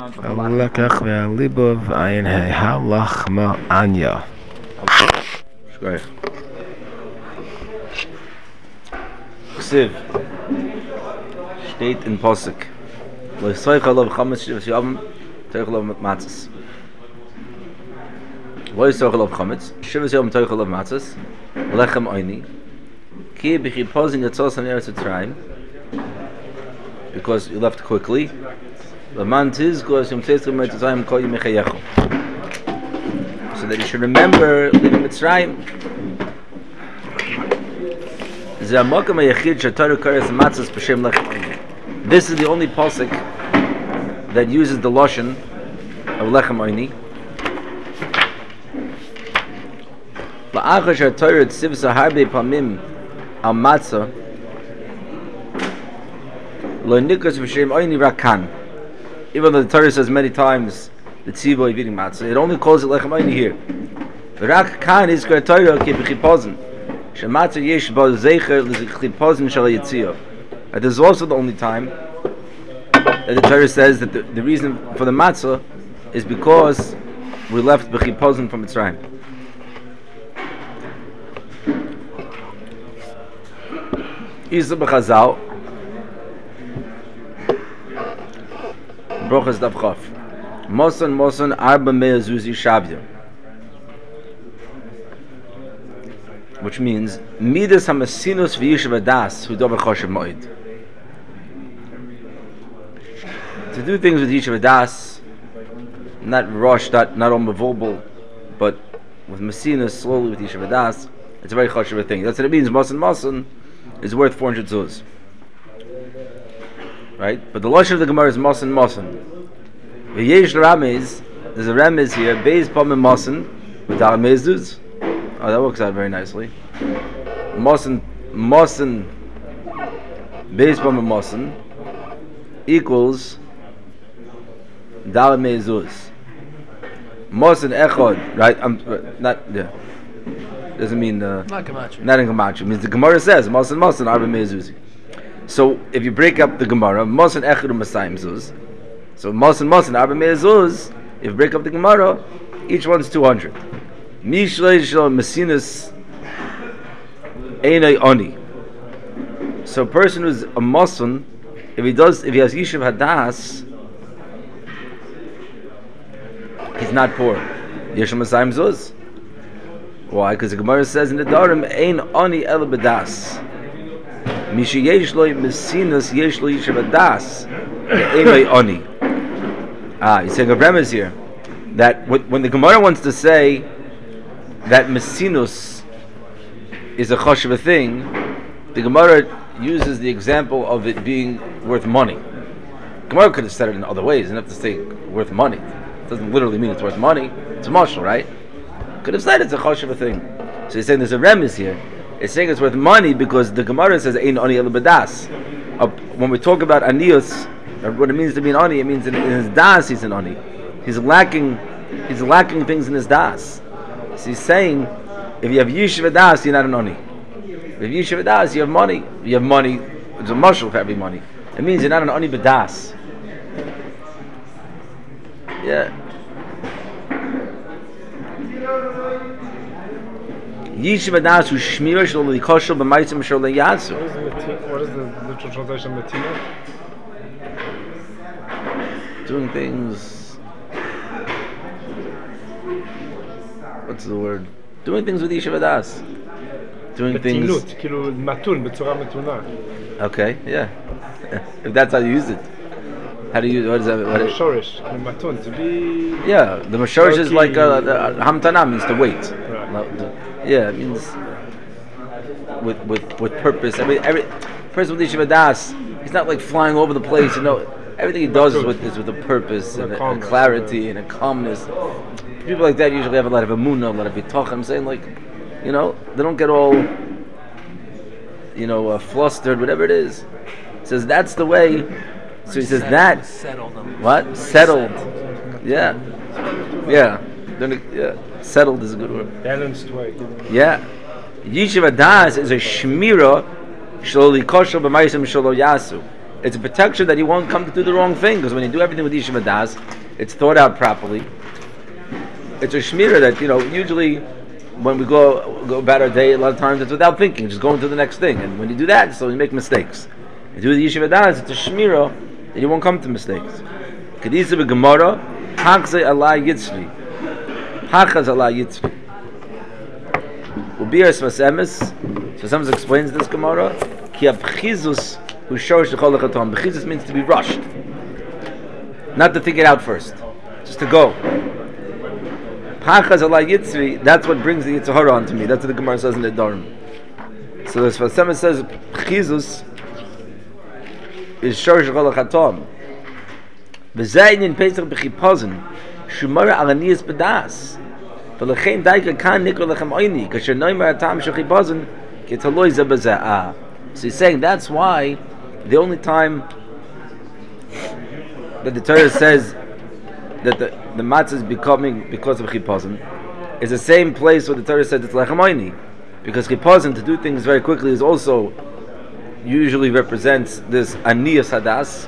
Lekach ve'alibov ayin halachma anya. Ksiv steht in Posuk. Lo yisoichel of chametz shivas yom, toichel of matzos. Lo yisoichel of chametz shivas yom toichel of matzos. Lechem oini. Ki b'chipozin yatzos on Eretz Mitzrayim. Because you left quickly. L'man tizkos yom tzeitzim mitzrayim kol yom mechayecho. So that you should remember leaving Mitzrayim. This is the only pasuk that uses the lashon of lechem oini. La'achar she'Torah tzivsa harbe pamim al matzah lo nikas b'shem oini rakan. Even though the Torah says many times the tziva of eating matzah, it only calls it lechem oini here. V'rak kan is kar Torah ki b'chipozin. Shematzah yesh ba zecher l'chipozin shal yitziyah. This is also the only time that the Torah says that the reason for the matzah is because we left b'chipozin from Mitzrayim. Isa b'chazal Brochas Dav Chaf Moson Arba Mea Zuzi Shavya, which means Midas HaMasinus V'Yishav Adas Hu Dover Choshev Moed. To do things with Yishav Adas, not rushed, not unmovable, but with Masinus, slowly with Yishav Adas, it's a very Choshev thing. That's what it means. Moson is worth 400 zuz. Right? But the lashon of the Gemara is Moson. V'yesh Ramez, there's a Ramez here, Beis Pamim Moson, with Dal Mezuz. Oh, that works out very nicely. Moson, Beis Pamim Moson, equals Dal Mezuz. Moson Echod, right? Doesn't mean not in Gematria. It means the Gemara says Moson Arba Mezuzi. So if you break up the Gemara, Moson Echad Masayim Zuz. So Moson Arba Mezuz. If you break up the Gemara, each one's 200. Mishleish Masinus Einay Oni. So a person who's a Moson, if he has Yishuv Hadas, he's not poor. Yeshem Masayim Zuz. Why? Because the Gemara says in the Darim, Ein Oni El B'das. Mishi Yesh Lo Mesinus Yesh Lo Yishuv Hadas. Ein Oni. He's saying a premise here that when the Gemara wants to say that Mesinus is a choshev thing, the Gemara uses the example of it being worth money. Gemara could have said it in other ways, and have to say worth money. It doesn't literally mean it's worth money. It's a mashal, right? Could have said it's a choshev thing. So he's saying there's a remes here. It's saying it's worth money because the Gemara says ein ani el b'das. When we talk about anius, what it means to be an ani, it means in his das he's an ani. He's lacking things in his das. So he's saying if you have yishuv das, you're not an ani. If you have yishuv das, you have money. You have money. It's a mashal for every money. It means you're not an ani b'das. Yeah. Yishuv Adas who shmira shel likosher b'maitzim shel leyasu. What is the literal translation of Matina? Doing things. What's the word? Doing things with Yishuv Adas. Doing things. כאילו מתון, בצורה מתונה. Okay, yeah. If that's how you use it. How do you? What is that? Mashorish, matun, to be. Yeah, the mashorish is like the hamtana means to wait. Right. Yeah, it means with purpose. Every person with Yishuv Adas, he's not like flying over the place. Everything he does is with a purpose and a clarity and a calmness. People like that usually have a lot of emunah, a lot of bitachon. I'm saying they don't get all flustered, whatever it is. He says that's the way. So he says that settled them. What? Settled. Yeah. Settled is a good word. Balanced way. Yeah. Yishuv Adas is a shmira shlo likosher b'maisim shelo yasu. It's a protection that you won't come to do the wrong thing, because when you do everything with Yishuv Das, it's thought out properly. It's a shmira that, usually when we go about our day, a lot of times it's without thinking, just going to the next thing. And when you do that, so you make mistakes. You do the Yishuv Das, it's a shmira that you won't come to mistakes. Kedisa b'Gemara, Hachze Allah Yitzri. Hachaz Allah Yitzri. Ubiras Masemis, so someone explains this Gemara, Ki abchizus hu shorish l'chol hachatam. Bechizus means to be rushed. Not to think it out first, just to go. Hachaz Allah Yitzri, that's what brings the Yetzer Hara onto me. That's what the Gemara says in the Dorim. So this Masemis says, Bechizus is shorish l'chol hachatam. V'zayin in Pesach b'chipazin, shumara alaniyas b'das. V'lechein daika kan nikro lechem oini, kasher noimar atam shechipazin, ketaloi zebaza'ah. So he's saying that's why the only time that the Torah says that the matzah is becoming because of chipazin is the same place where the Torah says it's lechem oini. Because chipazin, to do things very quickly, is also usually represents this aniyas hadas.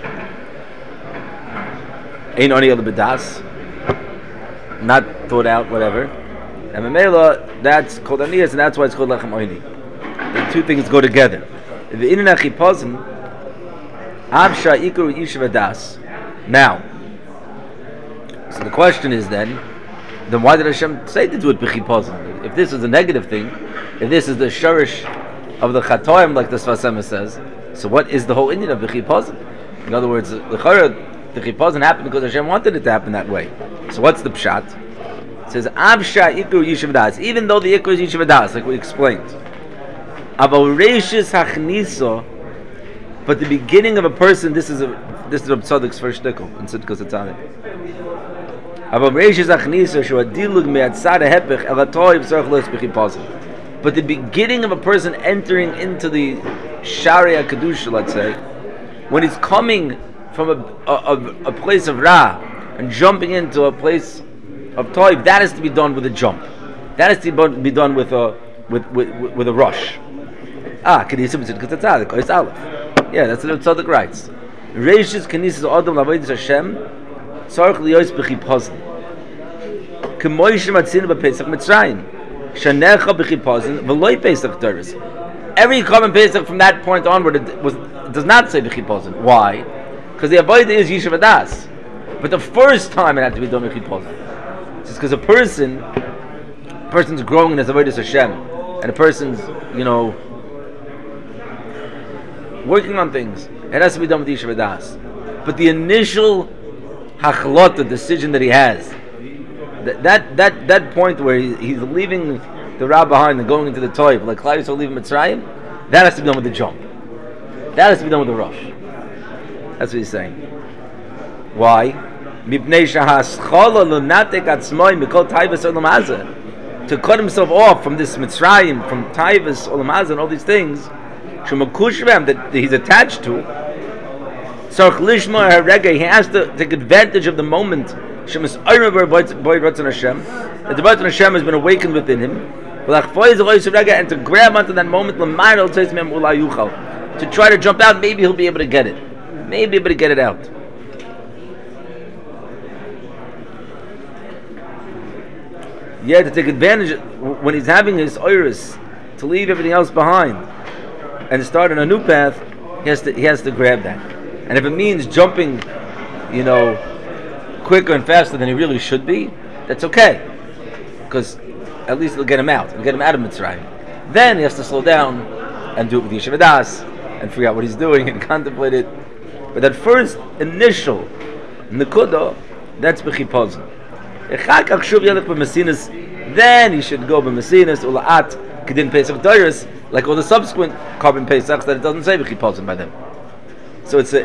Ein oni el bedas, not thought out, whatever. And Mamela, that's called aniyas, and that's why it's called lechem oini. The two things go together. The inyan chipazin, avsha ikru yishuv das. Now, so the question is then why did Hashem say to do it b'chipazin? If this is a negative thing, if this is the shurish of the chatoim, like the Sfas Emes says, so what is the whole inyan of b'chipazin? In other words, the chipazin happened because Hashem wanted it to happen that way. So what's the pshat? It says avsha ikru yishuv das, even though the ikru is yishuv das, like we explained. Aval reishis hachniso, but the beginning of a person, this is Reb Tzadok's first shtickle in Tzidkas Etzanim. Aval reishis hachniso shu adilug me'atzad hepech el hatoy b'tzarech los b'chipazin. But the beginning of a person entering into the Sharia Kedusha, let's say, when he's coming from a place of Ra and jumping into a place of Toiv, that is to be done with a jump. That is to be done with a rush. Kedisa b'tzidkas etzadik, ois aleph. Yeah, that's what the Tzadok writes. Reishis kenisas adam l'avodas Hashem tzarich liyos b'chipazin. K'moish matzinu b'Pesach Mitzrayim. Shanecha b'chipazin v'loi Pesach Teres. Every common Pesach from that point onward it does not say b'chipazin. Why? Because the avodah is yishuv das. But the first time it had to be done b'chipazin. It's because a person's growing in his avodas Hashem, and a person's, working on things, it has to be done with yishuv das. But the initial hachlot, the decision that he has, that point where he's leaving the Ra behind and going into the Toiv, like Klal Yisrael leaving Mitzrayim, that has to be done with the jump. That has to be done with the rush. That's what he's saying. Why? To cut himself off from this Mitzrayim, from Taivas, Olam Hazeh, and all these things, that he's attached to, he has to take advantage of the moment that the Beit Hashem has been awakened within him, and to grab onto that moment, to try to jump out. Maybe he'll be able to get it. Maybe able to get it out. Yeah, to take advantage when he's having his oiris, to leave everything else behind and start on a new path. He has to grab that. And if it means jumping, quicker and faster than he really should be, that's okay, because at least it'll get him out. It'll get him out of Mitzrayim. Then he has to slow down and do it with Yishuv Das and figure out what he's doing and contemplate it. But that first initial nekuda, that's b'chipazin. Then he should go b'mesinas ula'at kedin Pesach Doros, like all the subsequent carbon Pesachs that it doesn't say b'chipazin by them. So it's a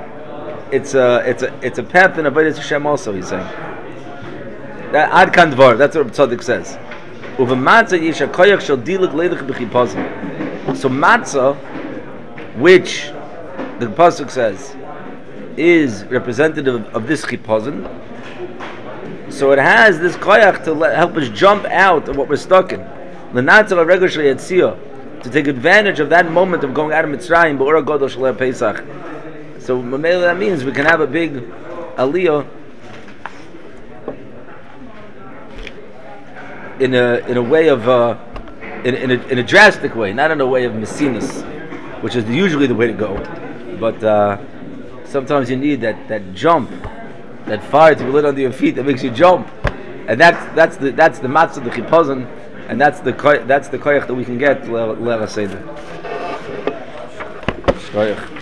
path in avodas Hashem also. He's saying that ad kan dvar. That's what Tzadok says. Uva matzah yisha koyach shel dilik leidich b'chipazin. So matzah, which the pasuk says is representative of this chipazin, so it has this koyach to help us jump out of what we're stuck in. L'natzal ha'regel shel yatziyah, to take advantage of that moment of going out of Mitzrayim, b'ora gadol shel Pesach. So mamela, that means we can have a big aliyah in a way of in a drastic way, not in a way of messiness, which is usually the way to go. But sometimes you need that jump, that fire to be lit under your feet that makes you jump, and that's the matzah, the chipazon, and that's the koyach that we can get. Le'el seder.